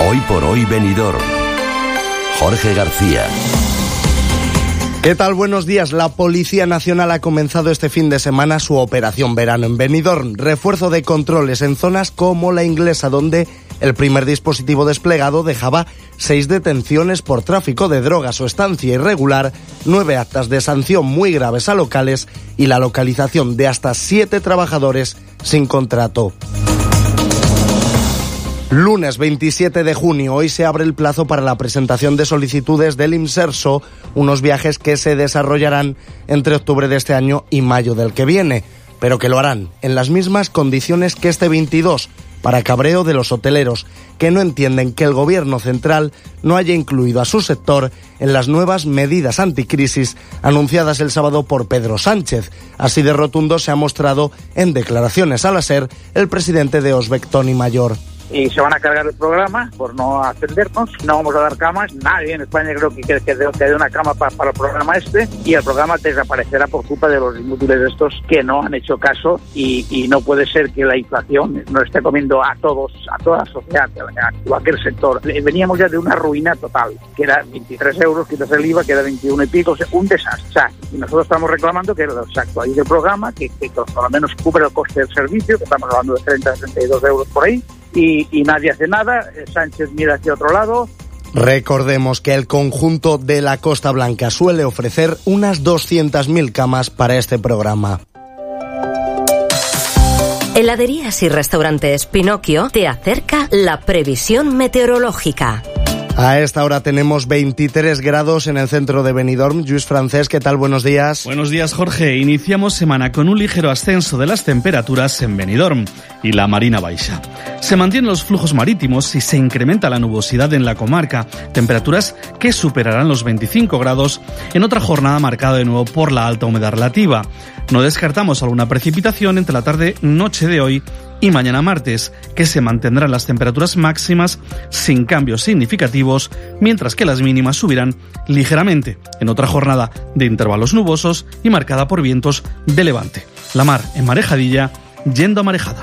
Hoy por hoy Benidorm. Jorge García. ¿Qué tal? Buenos días. La Policía Nacional ha comenzado este fin de semana su operación verano en Benidorm. Refuerzo de controles en zonas como la Inglesa, donde el primer dispositivo desplegado dejaba 6 detenciones por tráfico de drogas o estancia irregular, 9 actas de sanción muy graves a locales y la localización de hasta 7 trabajadores sin contrato. Lunes 27 de junio, hoy se abre el plazo para la presentación de solicitudes del Imserso, unos viajes que se desarrollarán entre octubre de este año y mayo del que viene, pero que lo harán en las mismas condiciones que este 22, para cabreo de los hoteleros, que no entienden que el gobierno central no haya incluido a su sector en las nuevas medidas anticrisis anunciadas el sábado por Pedro Sánchez. Así de rotundo se ha mostrado en declaraciones a la SER el presidente de Osbec, Toni Mayor. Y se van a cargar el programa por no atendernos, no vamos a dar camas, nadie en España creo que dé una cama para el programa y el programa desaparecerá por culpa de los inútiles estos que no han hecho caso y no puede ser que la inflación nos esté comiendo a todos, a toda la sociedad, a cualquier sector. Veníamos ya de una ruina total, que era 23 euros, quitas el IVA, que era 21 y pico, o sea, un desastre. O sea, y nosotros estamos reclamando que se actualice el programa, que por lo menos cubra el coste del servicio, que estamos hablando de 30 a 32 euros por ahí, y nadie hace nada. Sánchez mira hacia otro lado. Recordemos que el conjunto de la Costa Blanca suele ofrecer unas 200.000 camas para este programa. Heladerías y restaurantes Pinocchio te acerca la previsión meteorológica. A esta hora tenemos 23 grados en el centro de Benidorm. Lluís Francés, ¿qué tal? Buenos días. Buenos días, Jorge. Iniciamos semana con un ligero ascenso de las temperaturas en Benidorm y la Marina Baixa. Se mantienen los flujos marítimos y se incrementa la nubosidad en la comarca, temperaturas que superarán los 25 grados en otra jornada marcada de nuevo por la alta humedad relativa. No descartamos alguna precipitación entre la tarde-noche de hoy y mañana martes, que se mantendrán las temperaturas máximas sin cambios significativos, mientras que las mínimas subirán ligeramente, en otra jornada de intervalos nubosos y marcada por vientos de levante. La mar en marejadilla, yendo a marejada.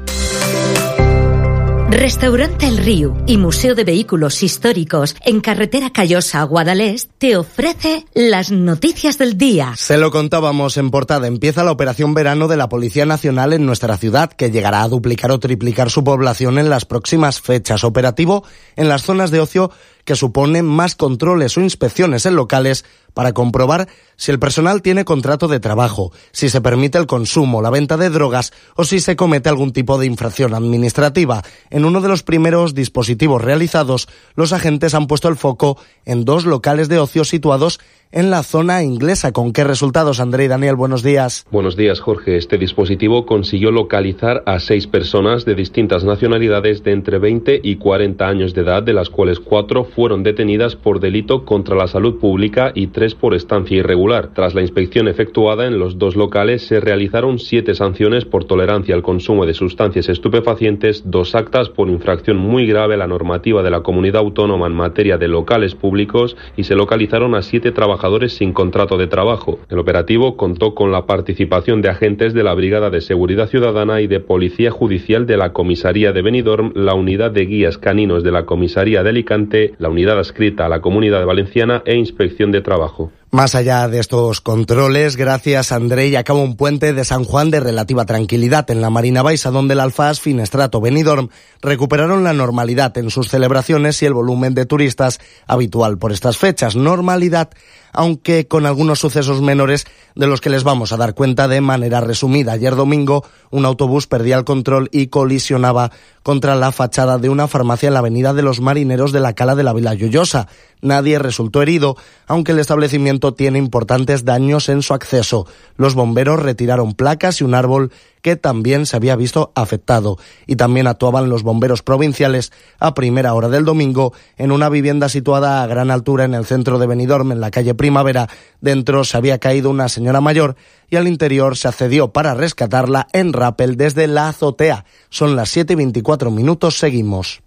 Restaurante El Río y Museo de Vehículos Históricos en carretera Callosa a Guadalest te ofrece las noticias del día. Se lo contábamos en portada. Empieza la operación verano de la Policía Nacional en nuestra ciudad, que llegará a duplicar o triplicar su población en las próximas fechas. Operativo en las zonas de ocio que suponen más controles o inspecciones en locales para comprobar si el personal tiene contrato de trabajo, si se permite el consumo, la venta de drogas o si se comete algún tipo de infracción administrativa. En uno de los primeros dispositivos realizados, los agentes han puesto el foco en 2 locales de ocio situados en la zona inglesa. ¿Con qué resultados, André y Daniel? Buenos días. Buenos días, Jorge. Este dispositivo consiguió localizar a 6 personas de distintas nacionalidades de entre 20 y 40 años de edad, de las cuales 4 fueron detenidas por delito contra la salud pública y 3 por estancia irregular. Tras la inspección efectuada en los 2 locales, se realizaron 7 sanciones por tolerancia al consumo de sustancias estupefacientes, 2 actas por infracción muy grave a la normativa de la Comunidad Autónoma en materia de locales públicos y se localizaron a 7 trabajadores sin contrato de trabajo. El operativo contó con la participación de agentes de la Brigada de Seguridad Ciudadana y de Policía Judicial de la Comisaría de Benidorm, la Unidad de Guías Caninos de la Comisaría de Alicante, la Unidad adscrita a la Comunidad Valenciana e Inspección de Trabajo. Más allá de estos controles, gracias André, y acaba un puente de San Juan de relativa tranquilidad en la Marina Baixa, donde el Alfaz, Finestrato, Benidorm recuperaron la normalidad en sus celebraciones y el volumen de turistas habitual por estas fechas. Normalidad, aunque con algunos sucesos menores de los que les vamos a dar cuenta de manera resumida. Ayer domingo, un autobús perdía el control y colisionaba contra la fachada de una farmacia en la avenida de los Marineros de la Cala de la Vila Lloyosa. Nadie resultó herido, aunque el establecimiento tiene importantes daños en su acceso. Los bomberos retiraron placas y un árbol que también se había visto afectado. Y también actuaban los bomberos provinciales a primera hora del domingo en una vivienda situada a gran altura en el centro de Benidorm, en la calle Primavera. Dentro se había caído una señora mayor y al interior se accedió para rescatarla en rappel desde la azotea. Son las 7:24, seguimos.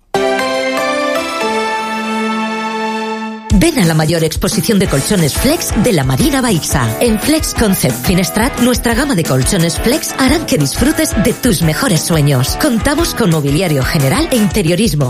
Ven a la mayor exposición de colchones Flex de la Marina Baixa. En Flex Concept Finestrat, nuestra gama de colchones Flex harán que disfrutes de tus mejores sueños. Contamos con mobiliario general e interiorismo,